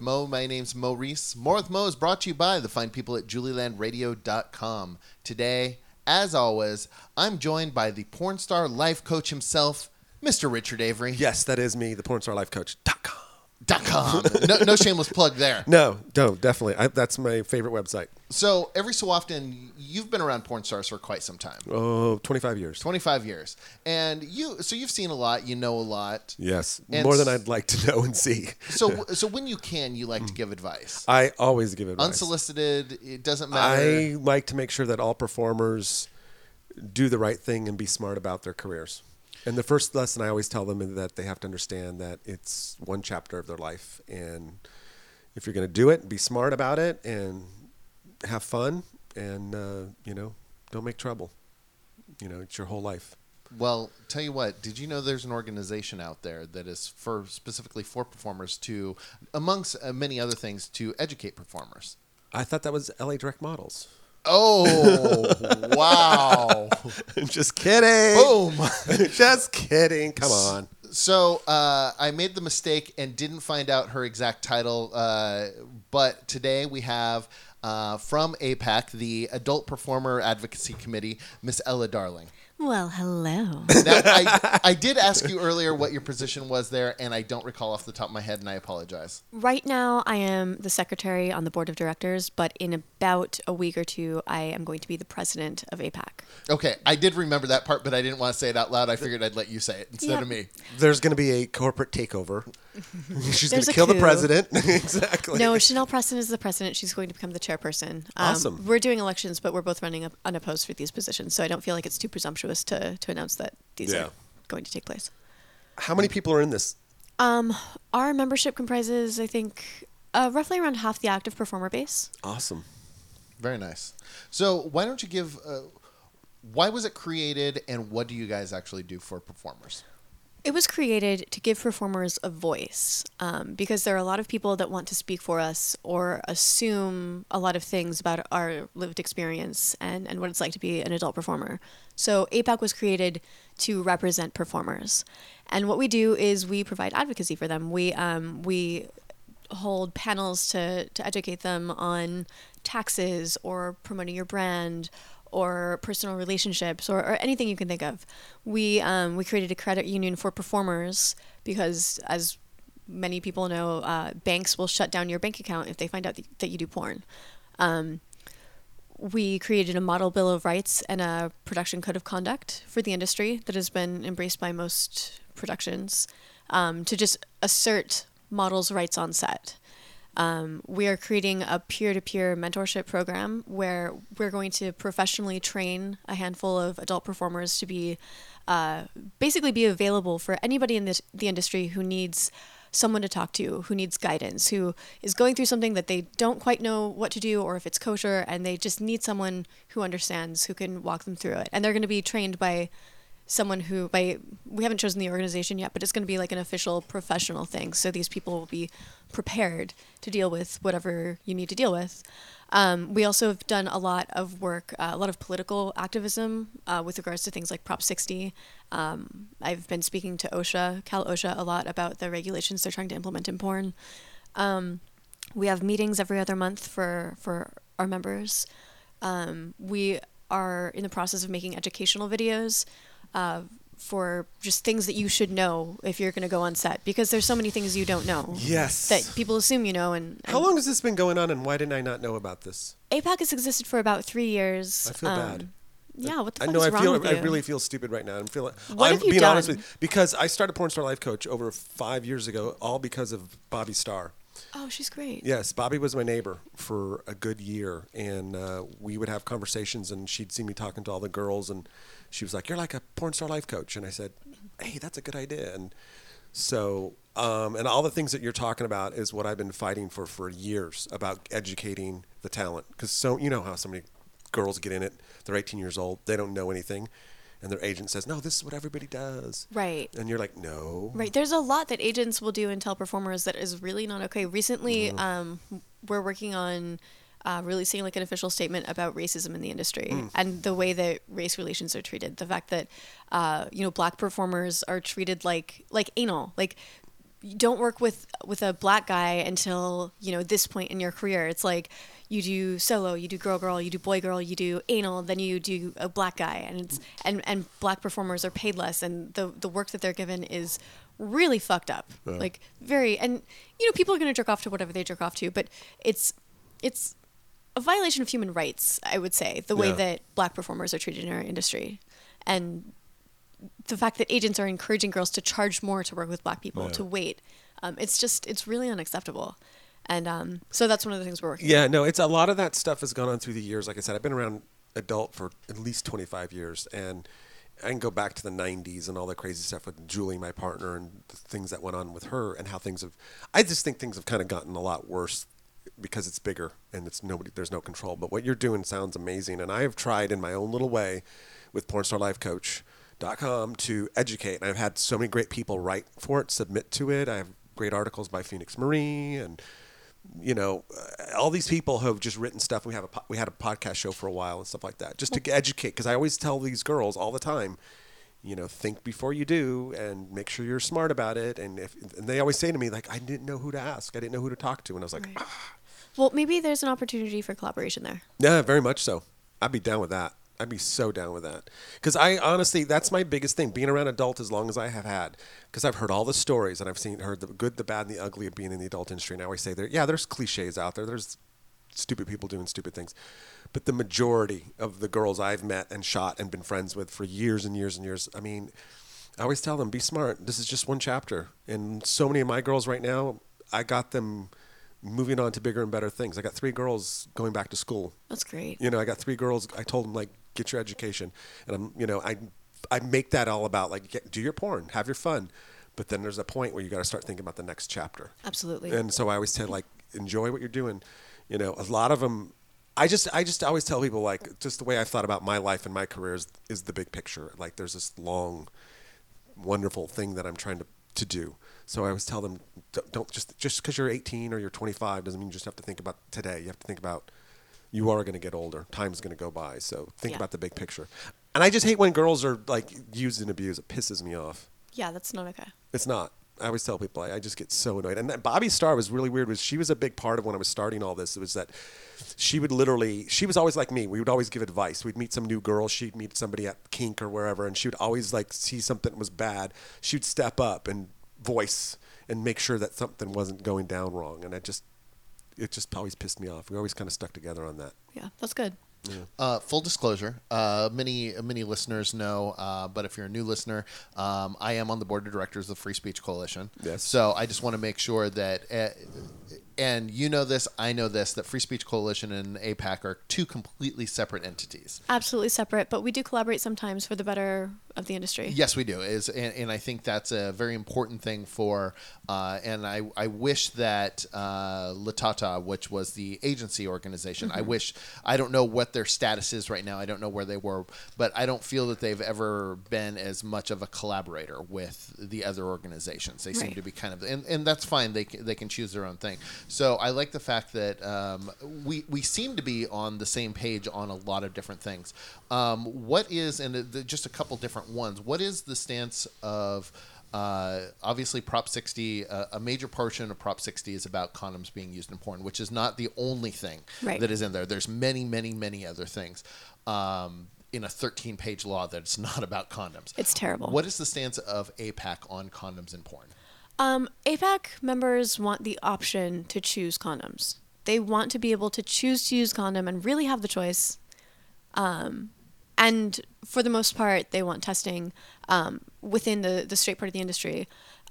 Mo. My name's Mo Reese. More with Mo is brought to you by the fine people at julielandradio.com. Today, as always, I'm joined by the porn star life coach himself, Mr. Richard Avery. Yes, that is me, the pornstarlifecoach.com. No shameless plug there. No, definitely. That's my favorite website. So every so often, you've been around porn stars for quite some time. 25 years. 25 years. And you've seen a lot, you know a lot. Yes, And more than I'd like to know and see. So when you can, you like to give advice. I always give advice. Unsolicited, it doesn't matter. I like to make sure that all performers do the right thing and be smart about their careers. And the first lesson I always tell them is that they have to understand that it's one chapter of their life. And if you're going to do it, be smart about it and have fun and, don't make trouble. It's your whole life. Well, tell you what, did you know there's an organization out there that is specifically for performers to, amongst many other things, to educate performers? I thought that was LA Direct Models. Oh, wow. Just kidding. Boom. Just kidding. Come on. So I made the mistake and didn't find out her exact title, but today we have from APAC, the Adult Performer Advocacy Committee, Miss Ella Darling. Well, hello. Now, I did ask you earlier what your position was there, and I don't recall off the top of my head, and I apologize. Right now, I am the secretary on the board of directors, but in about a week or two, I am going to be the president of APAC. Okay, I did remember that part, but I didn't want to say it out loud. I figured I'd let you say it instead of me. There's going to be a corporate takeover. She's going There's to a kill the coup. president. Exactly. No, Chanel Preston is the president. She's going to become the chairperson. Awesome. We're doing elections, but we're both running unopposed for these positions, so I don't feel like it's too presumptuous to announce that these are going to take place. How many people are in this? Our membership comprises, I think, roughly around half the active performer base. Awesome. Very nice. So why don't you give... why was it created, and what do you guys actually do for performers? It was created to give performers a voice because there are a lot of people that want to speak for us or assume a lot of things about our lived experience and what it's like to be an adult performer. So APAC was created to represent performers. And what we do is we provide advocacy for them. We hold panels to educate them on taxes or promoting your brand or personal relationships, or anything you can think of. We created a credit union for performers because, as many people know, banks will shut down your bank account if they find out that you do porn. We created a model bill of rights and a production code of conduct for the industry that has been embraced by most productions to just assert models' rights on set. We are creating a peer-to-peer mentorship program where we're going to professionally train a handful of adult performers to be basically be available for anybody in the industry who needs someone to talk to, who needs guidance, who is going through something that they don't quite know what to do or if it's kosher, and they just need someone who understands, who can walk them through it. And they're going to be trained by someone we haven't chosen the organization yet, but it's going to be like an official professional thing. So these people will be prepared to deal with whatever you need to deal with. We also have done a lot of work, a lot of political activism with regards to things like Prop 60. I've been speaking to Cal OSHA a lot about the regulations they're trying to implement in porn. We have meetings every other month for our members. We are in the process of making educational videos for just things that you should know if you're going to go on set, because there's so many things you don't know. Yes. That people assume you know. And How long has this been going on, and why didn't I not know about this? APAC has existed for about 3 years. I feel bad. Yeah, what the fuck I know. is I wrong feel. with you? I really feel stupid right now. What have you being honest done? with you, because I started Porn Star Life Coach over 5 years ago, all because of Bobby Starr. Oh, she's great. Yes, Bobby was my neighbor for a good year, and we would have conversations, and she'd see me talking to all the girls, and she was like, "You're like a Porn Star Life Coach," and I said, "Hey, that's a good idea." And so, and all the things that you're talking about is what I've been fighting for years, about educating the talent, because you know how so many girls get in it. They're 18 years old, they don't know anything, and their agent says, "No, this is what everybody does." Right. And you're like, "No." Right. There's a lot that agents will do and tell performers that is really not okay. Recently, we're working on releasing like an official statement about racism in the industry and the way that race relations are treated. The fact that, black performers are treated like anal. Like, you don't work with a black guy until, this point in your career. It's like you do solo, you do girl, you do boy, you do anal, then you do a black guy, and it's and black performers are paid less, and the work that they're given is really fucked up. Like very, and people are going to jerk off to whatever they jerk off to, but it's a violation of human rights, I would say, the way that black performers are treated in our industry. And the fact that agents are encouraging girls to charge more to work with black people, to wait, it's really unacceptable. And so that's one of the things we're working on. Yeah, no, it's a lot of that stuff has gone on through the years. Like I said, I've been around adult for at least 25 years, and I can go back to the 90s and all the crazy stuff with Julie, my partner, and the things that went on with her and how things have, I just think things have kind of gotten a lot worse because it's bigger and there's no control. But what you're doing sounds amazing. And I have tried in my own little way with pornstarlifecoach.com to educate. And I've had so many great people write for it, submit to it. I have great articles by Phoenix Marie and, all these people have just written stuff. We had a podcast show for a while and stuff like that, just to educate. Because I always tell these girls all the time, think before you do and make sure you're smart about it. And they always say to me, like, I didn't know who to ask. I didn't know who to talk to. And I was like, Well, maybe there's an opportunity for collaboration there. Yeah, very much so. I'd be down with that. I'd be so down with that. Because I honestly, that's my biggest thing, being around adult as long as I have had. Because I've heard all the stories and I've heard the good, the bad, and the ugly of being in the adult industry. And I always say, there's cliches out there. There's stupid people doing stupid things. But the majority of the girls I've met and shot and been friends with for years and years and years, I mean, I always tell them, be smart. This is just one chapter. And so many of my girls right now, I got them moving on to bigger and better things. I got 3 girls going back to school. That's great. I got 3 girls. I told them, like, get your education. And I make that all about, like, do your porn, have your fun. But then there's a point where you got to start thinking about the next chapter. Absolutely. And so I always say, like, enjoy what you're doing. A lot of them, I just always tell people, like, just the way I've thought about my life and my career is the big picture. Like, there's this long, wonderful thing that I'm trying to do. So I always tell them, don't just because you're 18 or you're 25 doesn't mean you just have to think about today. You have to think about you are going to get older. Time's going to go by. So think about the big picture. And I just hate when girls are, like, used and abused. It pisses me off. Yeah, that's not okay. It's not. I always tell people, I just get so annoyed. And Bobby Starr was really weird. She was a big part of when I was starting all this. It was that she was always like me. We would always give advice. We'd meet some new girl. She'd meet somebody at Kink or wherever, and she would always, like, see something was bad. She'd step up and voice and make sure that something wasn't going down wrong. And it just always pissed me off. We always kind of stuck together on that. Yeah, that's good. Yeah. Full disclosure, many listeners know, but if you're a new listener, I am on the board of directors of the Free Speech Coalition. Yes. So I just want to make sure that, and you know this, I know this, that Free Speech Coalition and APAC are 2 completely separate entities. Absolutely separate, but we do collaborate sometimes for the better of the industry. Yes, we do. And I think that's a very important thing for, and I wish that Latata, which was the agency organization, I don't know what their status is right now. I don't know where they were, but I don't feel that they've ever been as much of a collaborator with the other organizations. They seem to be kind of, and that's fine. They can choose their own thing. So I like the fact that we seem to be on the same page on a lot of different things. What is, and just a couple different ones, what is the stance of, obviously Prop 60, a major portion of Prop 60 is about condoms being used in porn, which is not the only thing that is in there. There's many, many, many other things in a 13-page law that's not about condoms. It's terrible. What is the stance of APAC on condoms in porn? APAC members want the option to choose condoms. They want to be able to choose to use condom and really have the choice. And for the most part, they want testing within the straight part of the industry.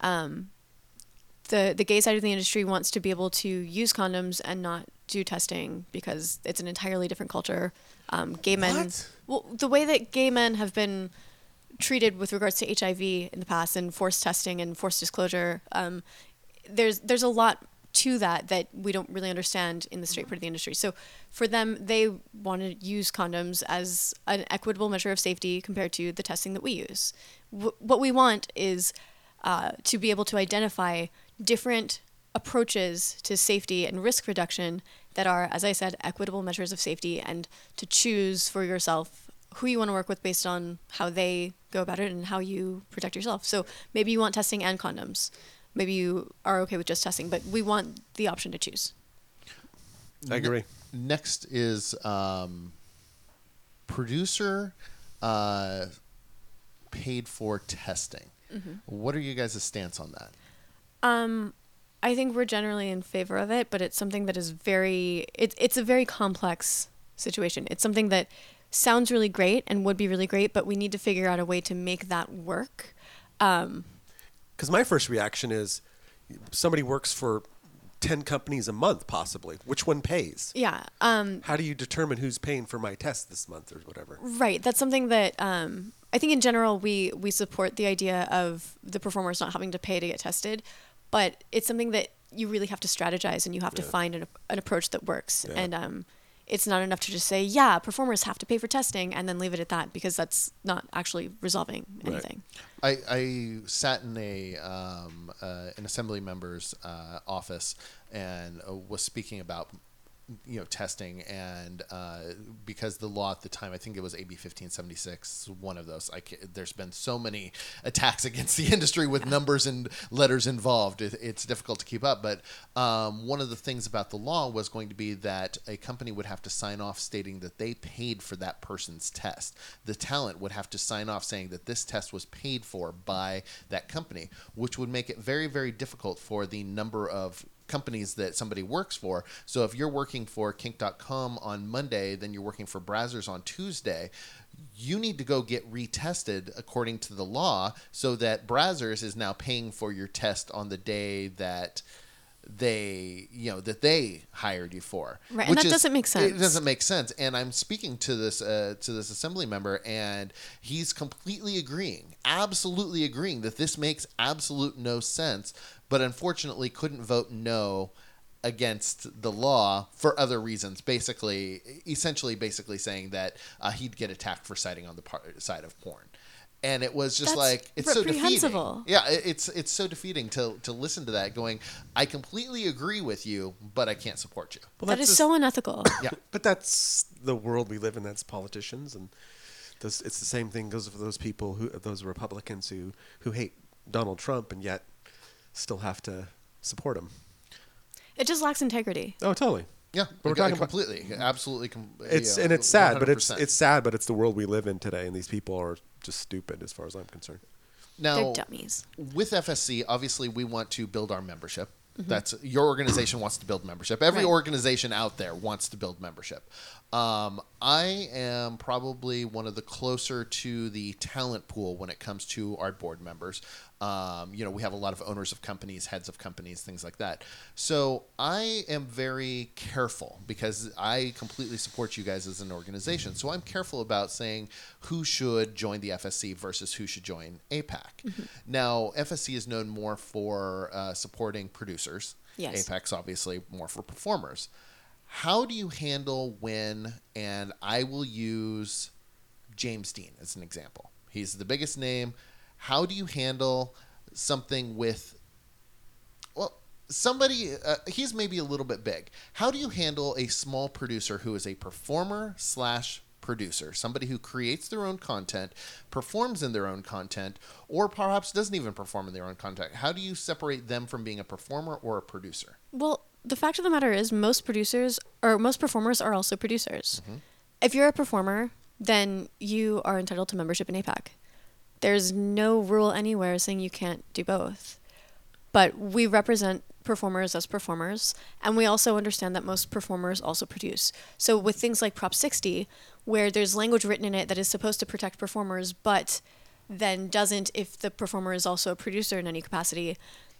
The gay side of the industry wants to be able to use condoms and not do testing because it's an entirely different culture. Gay men, What? well, the way that gay men have been treated with regards to HIV in the past and forced testing and forced disclosure, there's a lot to that we don't really understand in the straight part of the industry. So for them, they want to use condoms as an equitable measure of safety compared to the testing that we use. What we want is to be able to identify different approaches to safety and risk reduction that are, as I said, equitable measures of safety, and to choose for yourself who you want to work with based on how they go about it and how you protect yourself. So maybe you want testing and condoms. maybe you are okay with just testing, but we want the option to choose. I agree. Next is producer paid for testing. What are you guys' stance on that? I think we're generally in favor of it, but it's something that is it's a very complex situation. It's something that sounds really great and would be really great, but we need to figure out a way to make that work. Because my first reaction is somebody works for 10 companies a month, possibly. Which one pays? Yeah. How do you determine who's paying for my test this month or whatever? Right. That's something that I think in general we support the idea of the performers not having to pay to get tested, but it's something that you really have to strategize and you have to find an approach that works. Yeah. And it's not enough to just say, yeah, performers have to pay for testing and then leave it at that, because that's not actually resolving anything. I sat in an assembly member's office and was speaking about testing, and because the law at the time, I think it was AB 1576, one of those. There's been so many attacks against the industry with numbers and letters involved. It's difficult to keep up. But one of the things about the law was going to be that a company would have to sign off stating that they paid for that person's test. The talent would have to sign off saying that this test was paid for by that company, which would make it very, very difficult for the number of companies that somebody works for. So if you're working for kink.com on Monday, then you're working for Brazzers on Tuesday, you need to go get retested according to the law, so that Brazzers is now paying for your test on the day that they hired you for. Right, and that doesn't make sense. It doesn't make sense. And I'm speaking to this assembly member, and he's completely agreeing, absolutely agreeing that this makes absolute no sense, but unfortunately couldn't vote no against the law for other reasons, essentially saying that he'd get attacked for citing on the side of porn. And it was just it's so defeating. Yeah, it's so defeating to listen to that, going, I completely agree with you, but I can't support you. Well, that is so unethical. Yeah, but that's the world we live in. That's politicians, and it's the same thing goes for those people those Republicans who hate Donald Trump and yet still have to support him. It just lacks integrity. Oh, totally. Yeah, but we're talking completely, absolutely. It's sad, 100%. but it's sad, but it's the world we live in today, and these people are just stupid, as far as I'm concerned. Now, they're dummies. With FSC, obviously, we want to build our membership. That's your organization wants to build membership. Every Right. organization out there wants to build membership. I am probably one of the closer to the talent pool when it comes to our board members. We have a lot of owners of companies, heads of companies, things like that. So I am very careful because I completely support you guys as an organization. So I'm careful about saying who should join the FSC versus who should join APAC. Now, FSC is known more for supporting producers. Yes. APAC's obviously more for performers. How do you handle when, and I will use James Dean as an example. He's the biggest name. How do you handle something with, somebody, he's maybe a little bit big. How do you handle a small producer who is a performer / producer, somebody who creates their own content, performs in their own content, or perhaps doesn't even perform in their own content? How do you separate them from being a performer or a producer? Well, the fact of the matter is most performers are also producers. If you're a performer, then you are entitled to membership in APAC. There's no rule anywhere saying you can't do both. But we represent performers as performers, and we also understand that most performers also produce. So with things like Prop 60, where there's language written in it that is supposed to protect performers, but then doesn't if the performer is also a producer in any capacity,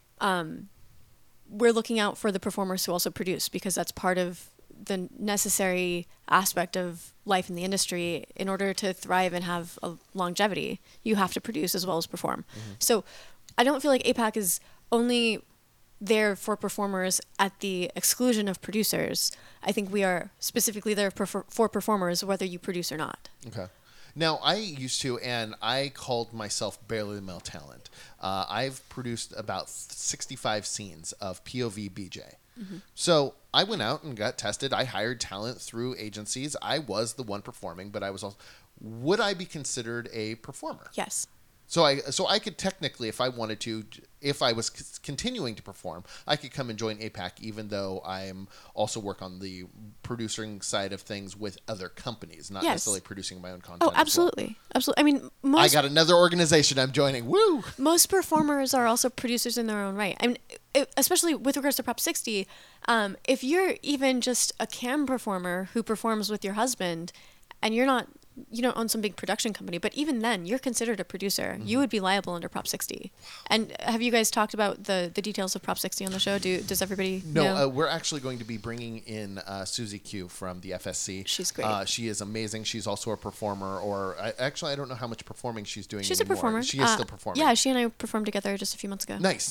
we're looking out for the performers who also produce, because that's part of the necessary aspect of life in the industry. In order to thrive and have a longevity, you have to produce as well as perform. So I don't feel like APAC is only there for performers at the exclusion of producers. I think we are specifically there for performers, whether you produce or not. Okay. Now, I used to, and I called myself barely male talent. I've produced about 65 scenes of POV BJ. So I went out and got tested. I hired talent through agencies. I was the one performing, but I was also... Would I be considered a performer? Yes. So I could technically, if I wanted to, if I was continuing to perform, I could come and join APAC, even though I'm also work on the producing side of things with other companies, not necessarily producing my own content. Oh, absolutely, absolutely. I mean, I got another organization I'm joining. Woo! Most performers are also producers in their own right. I mean, especially with regards to Prop 60, if you're even just a cam performer who performs with your husband, and you don't own some big production company, but even then, you're considered a producer. You would be liable under Prop 60. And have you guys talked about the details of Prop 60 on the show? Does everybody know? No, we're actually going to be bringing in Susie Q from the FSC. She's great. She is amazing. She's also a performer, I don't know how much performing she's doing She's anymore. a performer. She is still performing. Yeah, she and I performed together just a few months ago. Nice.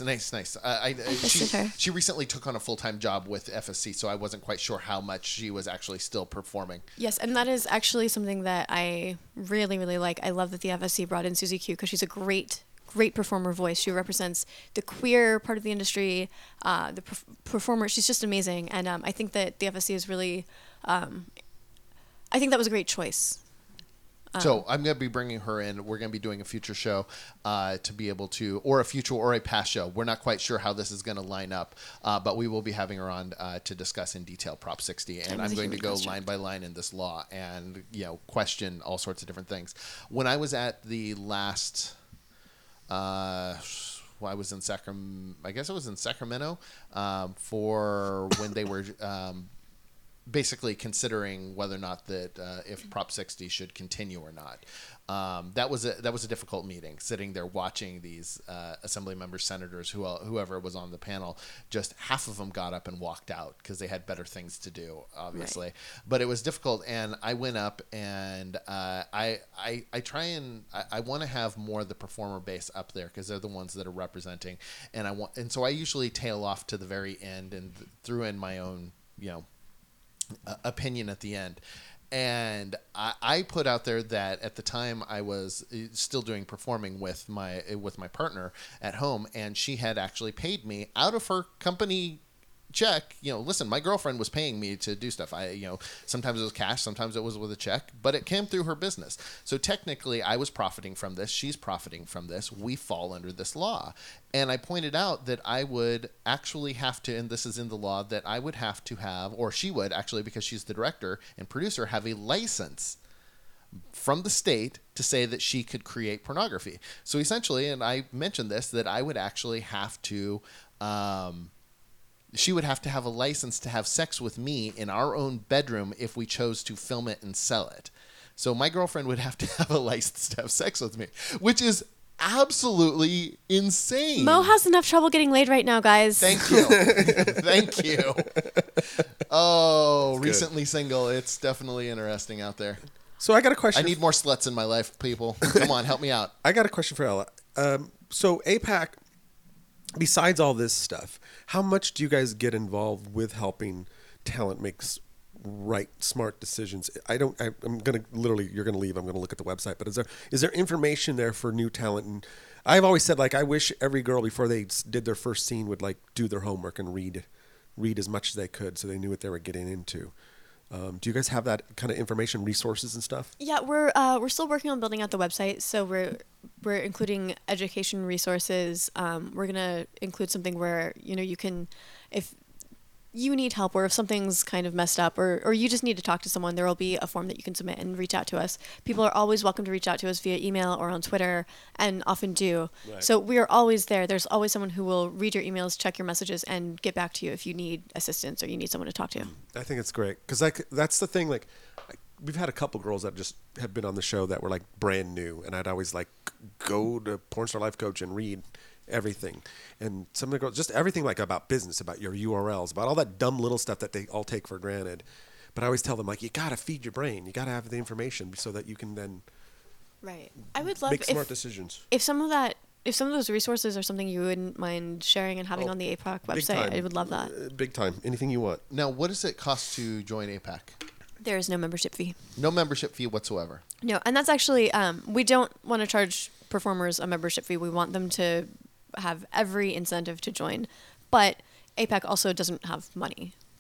her. She recently took on a full-time job with FSC, so I wasn't quite sure how much she was actually still performing. Yes, and that is actually something that I really, really like. I love that the FSC brought in Susie Q because she's a great performer voice. She represents the queer part of the industry, the performer. She's just amazing, and I think that the FSC is really. I think that was a great choice. So I'm going to be bringing her in. We're going to be doing a future show to be able to, or a future or a past show. We're not quite sure how this is going to line up, but we will be having her on to discuss in detail Prop 60. And I'm going to go line by line in this law and question all sorts of different things. When I was at the last, I was in Sacramento. I guess it was in Sacramento for when they were. Basically considering whether or not that if Prop 60 should continue or not. That was a difficult meeting, sitting there watching these assembly members, senators, whoever was on the panel. Just half of them got up and walked out because they had better things to do, obviously. Right. But it was difficult, and I went up and I want to have more of the performer base up there because they're the ones that are representing, and so I usually tail off to the very end and threw in my own opinion at the end. And I put out there that at the time I was still performing with my partner at home, and she had actually paid me out of her company check. Listen, my girlfriend was paying me to do stuff. Sometimes it was cash, sometimes it was with a check, but it came through her business. So technically I was profiting from this. She's profiting from this. We fall under this law. And I pointed out that I would actually have to, and this is in the law, that I would have to have, or she would actually, because she's the director and producer, have a license from the state to say that she could create pornography. So essentially, and I mentioned this, that I would actually have to, she would have to have a license to have sex with me in our own bedroom if we chose to film it and sell it. So my girlfriend would have to have a license to have sex with me, which is absolutely insane. Mo has enough trouble getting laid right now, guys. Thank you. Thank you. Oh, recently single. It's definitely interesting out there. So I got a question. I need more sluts in my life, people. Come on, help me out. I got a question for Ella. So APAC, besides all this stuff, how much do you guys get involved with helping talent make smart decisions? I'm going to literally, you're going to leave. I'm going to look at the website, but is there information there for new talent? And I've always said, I wish every girl before they did their first scene would do their homework and read as much as they could so they knew what they were getting into. Do you guys have that kind of information, resources and stuff? Yeah, we're still working on building out the website, so we're including education resources. We're gonna include something where you can, if you need help or if something's kind of messed up or you just need to talk to someone, there will be a form that you can submit and reach out to us. People are always welcome to reach out to us via email or on Twitter, and often do. Right. So we are always there. There's always someone who will read your emails, check your messages, and get back to you if you need assistance or you need someone to talk to. I think it's great because that's the thing. We've had a couple girls that just have been on the show that were brand new, and I'd always go to Pornstar Life Coach and read everything. And some of the girls, just everything about business, about your URLs, about all that dumb little stuff that they all take for granted. But I always tell them, you got to feed your brain. You got to have the information so that you can then I would love make smart decisions. If some of those resources are something you wouldn't mind sharing and having on the APAC website, I would love that. Big time. Anything you want. Now, what does it cost to join APAC? There is no membership fee. No membership fee whatsoever. No, and that's actually, we don't want to charge performers a membership fee. We want them to have every incentive to join. But APAC also doesn't have money.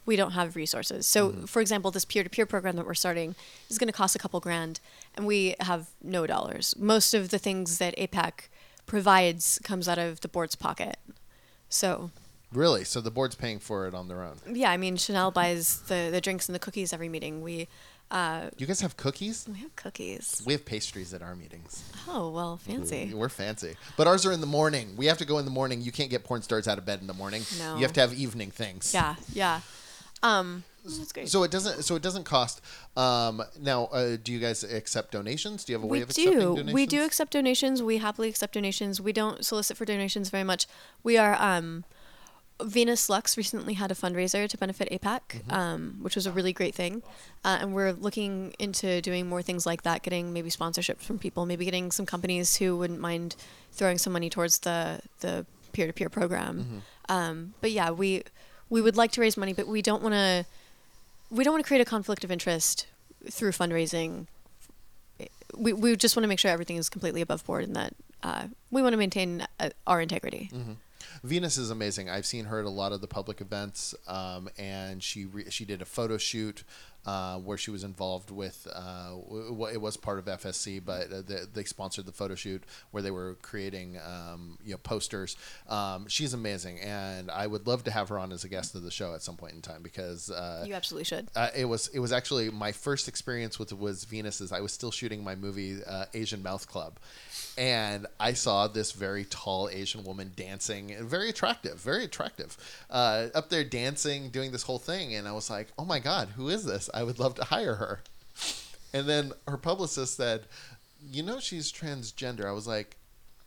we don't have resources. So, for example, this peer-to-peer program that we're starting is going to cost a couple grand, and we have no dollars. Most of the things that APAC provides comes out of the board's pocket. So, Really? So the board's paying for it on their own? yeah, I mean, Chanel buys the drinks and the cookies every meeting. We You guys have cookies? have cookies. We have pastries at our meetings. Oh, well, fancy. We're fancy. But ours are in the morning. We have to go in the morning. You can't get porn stars out of bed in the morning. No. You have to have evening things. Yeah, yeah. That's great. So it doesn't cost. Now, do you guys accept donations? Do you have a way We of accepting do. donations? We do accept donations. We happily accept donations. We don't solicit for donations very much. We are Venus Lux recently had a fundraiser to benefit APAC, which was a really great thing. And we're looking into doing more things like that, getting maybe sponsorships from people, maybe getting some companies who wouldn't mind throwing some money towards the peer-to-peer program. But yeah, we would like to raise money, but we don't want to create a conflict of interest through fundraising. We just want to make sure everything is completely above board and that we want to maintain our integrity. Venus is amazing. I've seen her at a lot of the public events, and she did a photo shoot where she was involved with. It was part of FSC, but they sponsored the photo shoot where they were creating posters. She's amazing, and I would love to have her on as a guest of the show at some point in time because You absolutely should. it was actually my first experience with Venus. Is I was still shooting my movie Asian Mouth Club. And I saw this very tall Asian woman dancing, very attractive, up there dancing, doing this whole thing. And I was like, oh my God, who is this? I would love to hire her. And then her publicist said, she's transgender. I was like,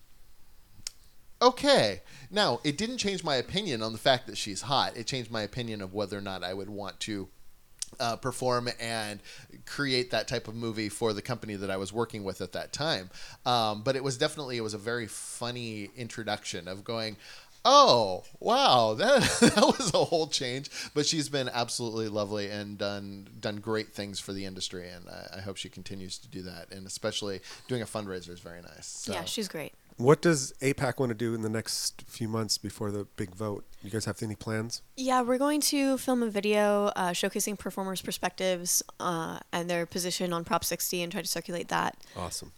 okay. Now, it didn't change my opinion on the fact that she's hot. It changed my opinion of whether or not I would want to perform and create that type of movie for the company that I was working with at that time. But it was a very funny introduction of going, oh, wow, that was a whole change. But she's been absolutely lovely and done great things for the industry. And I hope she continues to do that. And especially doing a fundraiser is very nice. So. Yeah, she's great. What does APAC want to do in the next few months before the big vote? You guys have any plans? Yeah, we're going to film a video showcasing performers' perspectives and their position on Prop 60 and try to circulate that. Awesome.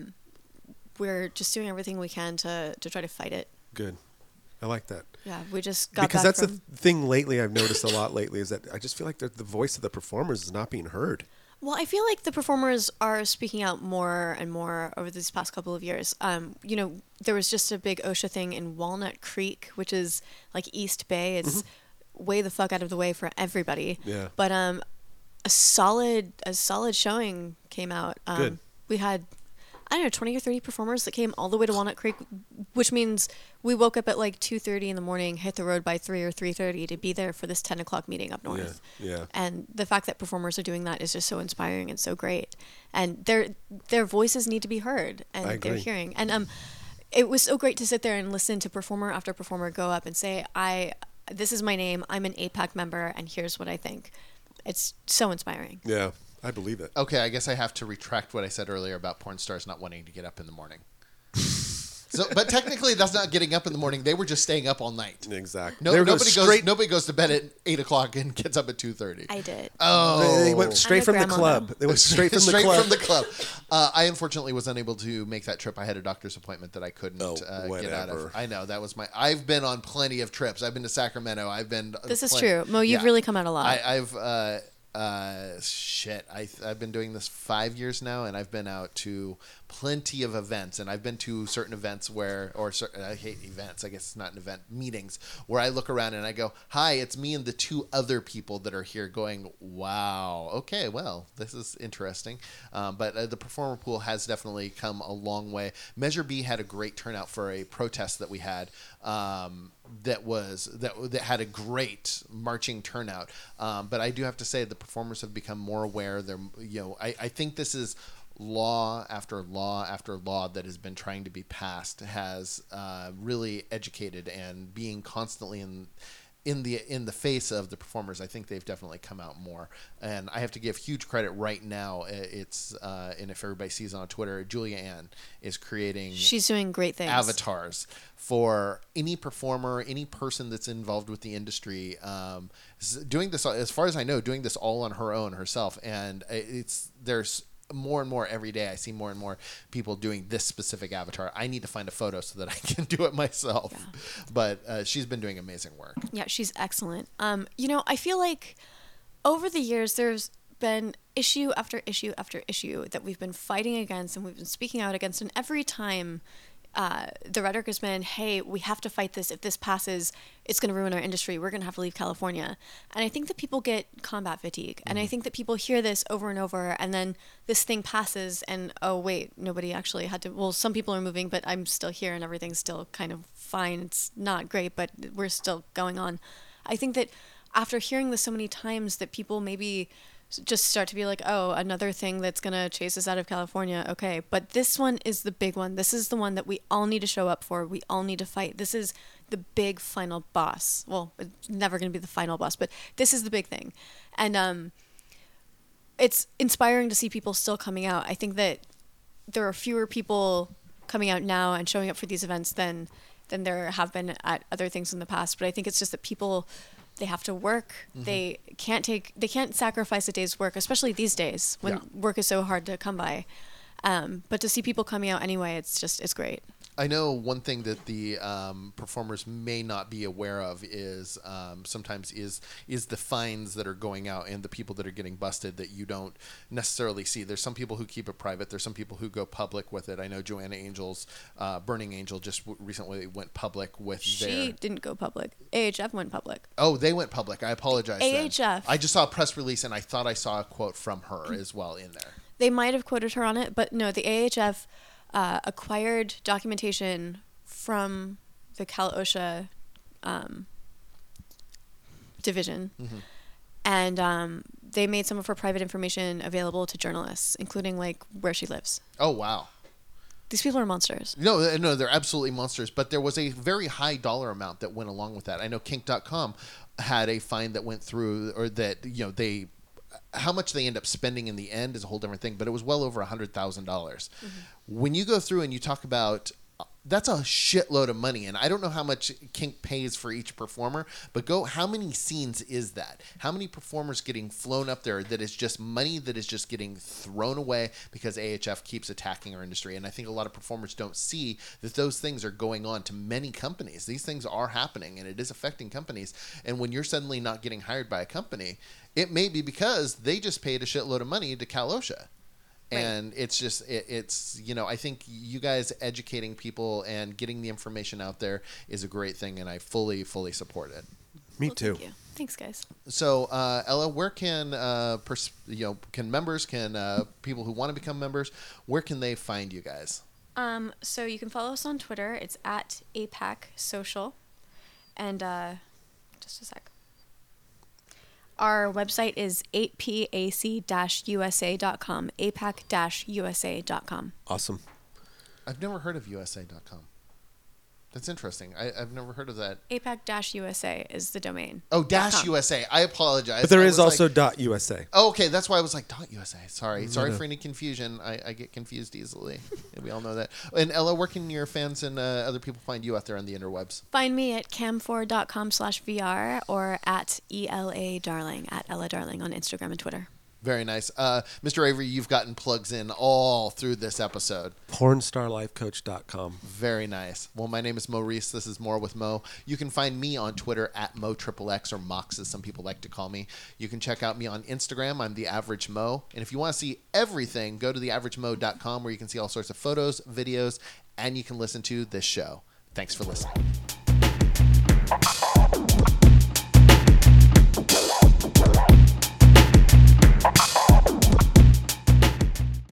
We're just doing everything we can to try to fight it. Good. I like that. Yeah, we just got because back that's from... the thing lately I've noticed a lot lately is that I just feel like the voice of the performers is not being heard. Well, I feel like the performers are speaking out more and more over these past couple of years. There was just a big OSHA thing in Walnut Creek, which is like East Bay. It's way the fuck out of the way for everybody. Yeah. But a solid showing came out. Good. We had 20 or 30 performers that came all the way to Walnut Creek, which means we woke up at like 2:30 in the morning, hit the road by 3 or 3:30 to be there for this 10 o'clock meeting up north. Yeah. And the fact that performers are doing that is just so inspiring and so great. And their voices need to be heard, I and agree. they're hearing. And it was so great to sit there and listen to performer after performer go up and say, this is my name, I'm an APAC member, and here's what I think. It's so inspiring. Yeah, I believe it. Okay, I guess I have to retract what I said earlier about porn stars not wanting to get up in the morning. But technically, that's not getting up in the morning. They were just staying up all night. Exactly. Nobody goes to bed at 8 o'clock and gets up at 2:30. I did. Oh, They went straight from the grandma club. now. They went straight from the straight club. from the club. I unfortunately was unable to make that trip. I had a doctor's appointment that I couldn't get out whatever. of. I know that was I've been on plenty of trips. I've been to Sacramento. This is true. Mo, you've really come out a lot. I've been doing this 5 years now, and I've been out to plenty of events, and I've been to certain events I hate events, I guess it's not an event, meetings, where I look around and I go, hi, it's me and the two other people that are here going, wow, okay, well, this is interesting. But the performer pool has definitely come a long way. Measure B had a great turnout for a protest that we had, that had a great marching turnout. But I do have to say the performers have become more aware. I think this is law after law after law that has been trying to be passed has really educated and being constantly in the face of the performers, I think they've definitely come out more. And I have to give huge credit right now. It's and if everybody sees it on Twitter, Julia Ann is creating. She's doing great things. Avatars for any performer, any person that's involved with the industry. Doing this, as far as I know, doing this all on her own herself, and there's more and more every day. I see more and more people doing this specific avatar. I need to find a photo so that I can do it myself. Yeah. But she's been doing amazing work. Yeah, she's excellent. I feel like over the years there's been issue after issue after issue that we've been fighting against and we've been speaking out against, and every time the rhetoric has been, hey, we have to fight this. If this passes, it's going to ruin our industry. We're going to have to leave California. And I think that people get combat fatigue. Mm-hmm. And I think that people hear this over and over, and then this thing passes and, oh, wait, nobody actually had to. Well, some people are moving, but I'm still here and everything's still kind of fine. It's not great, but we're still going on. I think that after hearing this so many times that people maybe just start to be like, oh, another thing that's going to chase us out of California. Okay. But this one is the big one. This is the one that we all need to show up for. We all need to fight. This is the big final boss. Well, it's never going to be the final boss, but this is the big thing. And it's inspiring to see people still coming out. I think that there are fewer people coming out now and showing up for these events than there have been at other things in the past. But I think it's just that people, they have to work. Mm-hmm. They can't sacrifice a day's work, especially these days when work is so hard to come by. But to see people coming out anyway, it's great. I know one thing that the performers may not be aware of is sometimes is the fines that are going out and the people that are getting busted that you don't necessarily see. There's some people who keep it private. There's some people who go public with it. I know Joanna Angel's Burning Angel just recently went public with She didn't go public. AHF went public. Oh, they went public. I apologize. AHF. Then. I just saw a press release and I thought I saw a quote from her as well in there. They might have quoted her on it, but no, the AHF acquired documentation from the Cal OSHA division, mm-hmm. and they made some of her private information available to journalists, including like where she lives. Oh, wow. These people are monsters. No, they're absolutely monsters. But there was a very high dollar amount that went along with that. I know Kink.com had a fine that went through, or that they. How much they end up spending in the end is a whole different thing, but it was well over $100,000. Mm-hmm. When you go through and you talk about, that's a shitload of money, and I don't know how much Kink pays for each performer, but how many scenes is that? How many performers getting flown up there that is just money that is just getting thrown away because AHF keeps attacking our industry? And I think a lot of performers don't see that those things are going on to many companies. These things are happening, and it is affecting companies. And when you're suddenly not getting hired by a company, it may be because they just paid a shitload of money to Cal OSHA. Right. And it's just, I think you guys educating people and getting the information out there is a great thing, and I fully, fully support it. Me too. Thank you. Thanks, guys. So, Ella, where can members, people who want to become members, where can they find you guys? So you can follow us on Twitter. It's at APAC Social, and just a sec. Our website is 8pac-usa.com, apac-usa.com. Awesome. I've never heard of USA.com. That's interesting. I've never heard of that. APAC-USA is the domain. Oh, -USA. I apologize. But there is also .USA. Oh, okay. That's why I was like, .USA. Sorry for any confusion. I get confused easily. We all know that. And Ella, where can your fans and other people find you out there on the interwebs? Find me at cam4.com/VR or at ELA Darling, at Ella Darling on Instagram and Twitter. Very nice. Mr. Avery, you've gotten plugs in all through this episode. Pornstarlifecoach.com. Very nice. Well, my name is Maurice. This is More with Mo. You can find me on Twitter at MoXXX, or Mox as some people like to call me. You can check out me on Instagram. I'm The Average Mo. And if you want to see everything, go to theaveragemo.com, where you can see all sorts of photos, videos, and you can listen to this show. Thanks for listening.